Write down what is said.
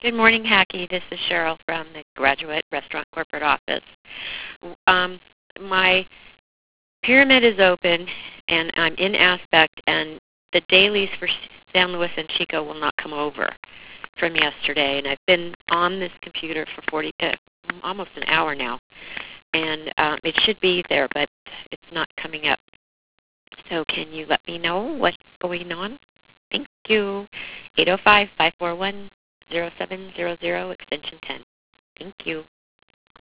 Good morning, Hackey. This is Cheryl from the Graduate Restaurant Corporate Office. My pyramid is open, and I'm in Aspect, and the dailies for San Luis and Chico will not come over from yesterday. And I've been on this computer for almost an hour now, and it should be there, but it's not coming up. So can you let me know what's going on? Thank you. 805-541-0700, extension 10. Thank you.